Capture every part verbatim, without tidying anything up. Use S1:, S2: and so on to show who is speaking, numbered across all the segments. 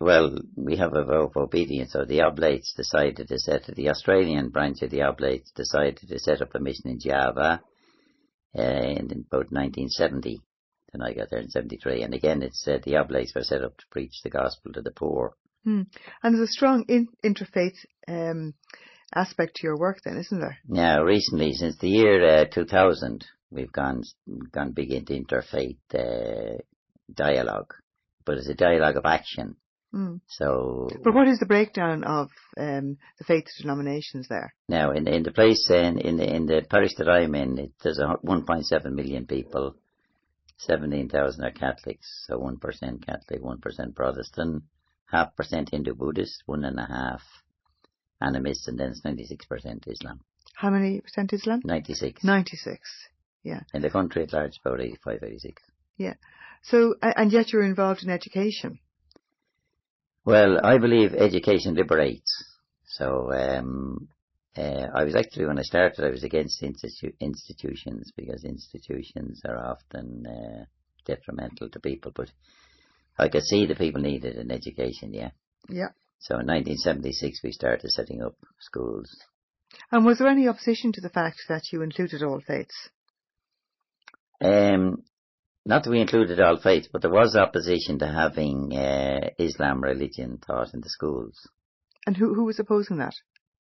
S1: Well, we have a vote of obedience, so the Oblates decided to set the Australian branch of the Oblates decided to set up a mission in Java uh, in about nineteen seventy. Then I got there in seventy-three, and again, it's uh, the Oblates were set up to preach the gospel to the poor.
S2: Hmm. And there's a strong in- interfaith um, aspect to your work, then, isn't there?
S1: Now, recently, since the year uh, two thousand, we've gone gone big into interfaith uh, dialogue, but it's a dialogue of action.
S2: Mm.
S1: So,
S2: but what is the breakdown of um, the faith denominations there?
S1: Now, in in the place in in the, in the parish that I'm in, it, there's a one point seven million people. seventeen thousand are Catholics, so one percent Catholic, one percent Protestant, half percent Hindu Buddhist, one and a half animists, and then it's ninety-six percent Islam.
S2: How many percent Islam?
S1: ninety-six.
S2: ninety-six, yeah.
S1: In the country at large, about eighty-five, eighty-six.
S2: Yeah. So, and yet you're involved in education.
S1: Well, I believe education liberates. So, um, uh, I was actually, when I started, I was against institu- institutions because institutions are often uh, detrimental to people. But I could see the people needed an education, yeah.
S2: Yeah.
S1: So in nineteen seventy-six, we started setting up schools.
S2: And was there any opposition to the fact that you included all faiths?
S1: Um, Not that we included all faiths, but there was opposition to having uh, Islam religion taught in the schools.
S2: And who who was opposing that?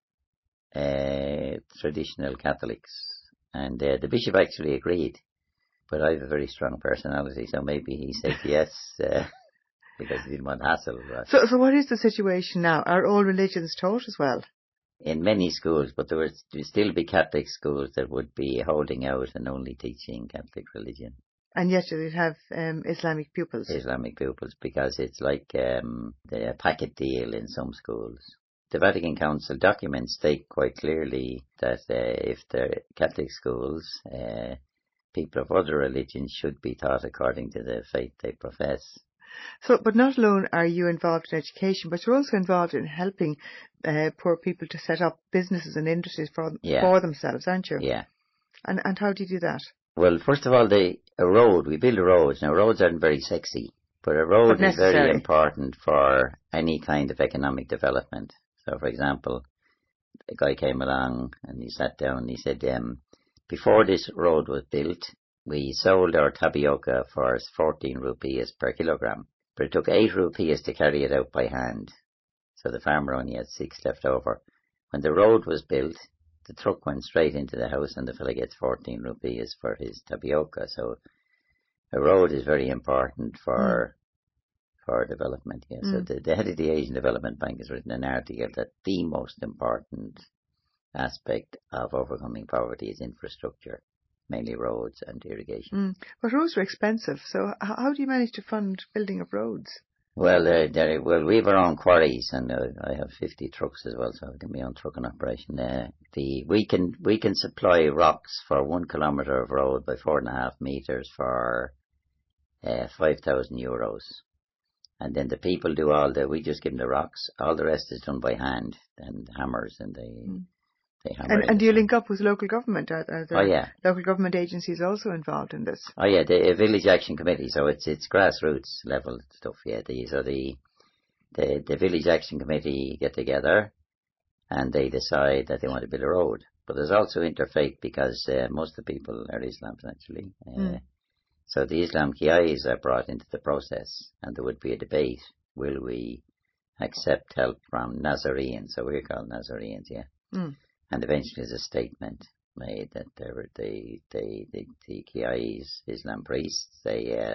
S1: Uh, traditional Catholics. And uh, the bishop actually agreed. But I have a very strong personality, so maybe he said yes, uh, because he didn't want hassle. But
S2: so, so what is the situation now? Are all religions taught as well?
S1: In many schools, but there would still be Catholic schools that would be holding out and only teaching Catholic religion.
S2: And yet you would have um, Islamic pupils.
S1: Islamic pupils, because it's like um, the packet deal in some schools. The Vatican Council documents state quite clearly that uh, if they're Catholic schools, uh, people of other religions should be taught according to the faith they profess.
S2: So, but not alone are you involved in education, but you're also involved in helping uh, poor people to set up businesses and industries for
S1: yeah.
S2: for themselves, aren't you?
S1: Yeah.
S2: And and how do you do that?
S1: Well, first of all, the a road, we build roads. Now, roads aren't very sexy, but a road
S2: but
S1: is very important for any kind of economic development. So, for example, a guy came along and he sat down and he said, um, before this road was built, we sold our tapioca for fourteen rupees per kilogram, but it took eight rupees to carry it out by hand. So the farmer only had six left over. When the road was built, the truck went straight into the house and the fella gets fourteen rupees for his tapioca. So a road is very important for mm. for development. Yeah. Mm. So the, the head of the Asian Development Bank has written an article that the most important aspect of overcoming poverty is infrastructure, mainly roads and irrigation.
S2: Mm. But roads are expensive, so how, how do you manage to fund building of roads?
S1: Well, uh, there, well, we have our own quarries, and uh, I have fifty trucks as well, so I've got my own trucking operation. Uh, the we can we can supply rocks for one kilometre of road by four and a half metres for uh, five thousand euros, and then the people do all the. We just give them the rocks. All the rest is done by hand and hammers, and they. Mm.
S2: And, and do you link up with local government? Are, are there
S1: oh, yeah.
S2: local government agencies also involved in this?
S1: Oh yeah, the uh, Village Action Committee. So it's it's grassroots level stuff. Yeah, the, so the the the Village Action Committee get together, and they decide that they want to build a road. But there's also interfaith because uh, most of the people are Islams actually. Uh, mm. So the Islam Qiyais are brought into the process, and there would be a debate: will we accept help from Nazarenes? So we're called Nazarenes, yeah. Mm. And eventually there's a statement made that there were the the the, the Qiyais, Islam priests, they uh,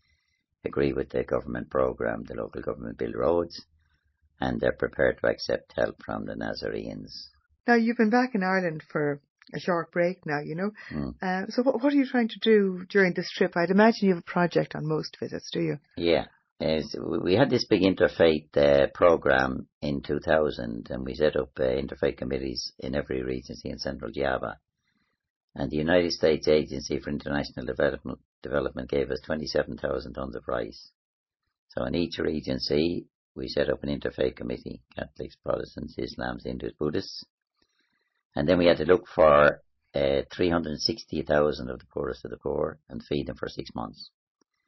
S1: agree with the government program, the local government build roads, and they're prepared to accept help from the Nazarenes.
S2: Now you've been back in Ireland for a short break now, you know. Mm. Uh, so what, what are you trying to do during this trip? I'd imagine you have a project on most visits, do you?
S1: Yeah. Is we had this big interfaith uh, program in two thousand, and we set up uh, interfaith committees in every regency in Central Java. And the United States Agency for International Development, Development gave us twenty-seven thousand tons of rice. So in each regency, we set up an interfaith committee, Catholics, Protestants, Islams, Hindus, Buddhists. And then we had to look for uh, three hundred sixty thousand of the poorest of the poor and feed them for six months.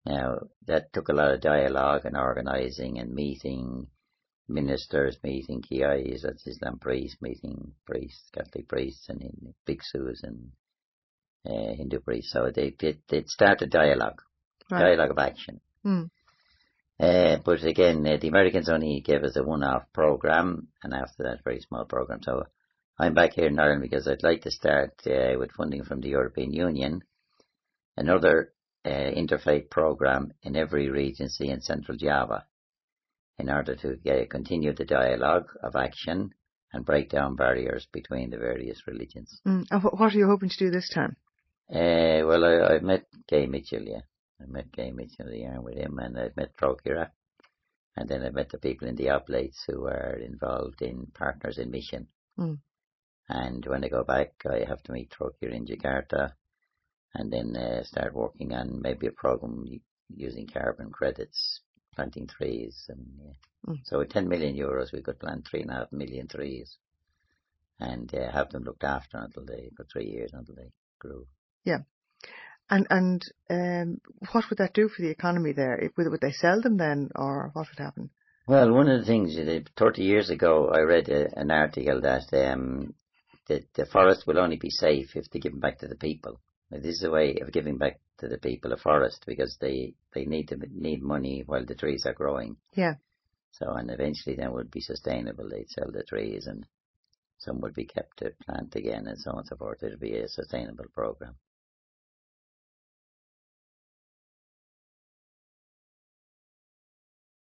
S1: Now, that took a lot of dialogue and organising and meeting ministers, meeting K Is, that's Islam priests, meeting priests, Catholic priests and bhikshus and uh, Hindu priests. So they did they, they started dialogue, right. dialogue of action.
S2: Mm.
S1: Uh, but again, uh, the Americans only gave us a one-off program, and after that, very small program. So I'm back here in Ireland because I'd like to start uh, with funding from the European Union, another uh, interfaith program in every regency in Central Java, in order to uh, continue the dialogue of action and break down barriers between the various religions.
S2: Mm. And what are you hoping to do this time?
S1: Uh, well, I, I've met Gay Mitchell, yeah. I met Gay Mitchell yeah, with him, and I've met Procura, and then I've met the people in the Oblates who are involved in Partners in Mission.
S2: Mm.
S1: And when I go back, I have to meet Procura in Jakarta, and then uh, start working on maybe a program using carbon credits, planting trees, and yeah. mm. So with ten million euros, we could plant three and a half million trees, and uh, have them looked after until they for three years until they grew.
S2: Yeah. And and um, what would that do for the economy there? Would, would they sell them then, or what would happen?
S1: Well, one of the things, thirty years ago, I read a, an article that um, that the forest will only be safe if they give them back to the people. Now, this is a way of giving back to the people a forest, because they, they need to need money while the trees are growing.
S2: Yeah.
S1: So, and eventually then would be sustainable. They'd sell the trees, and some would be kept to plant again, and so on and so forth. It would be a sustainable program.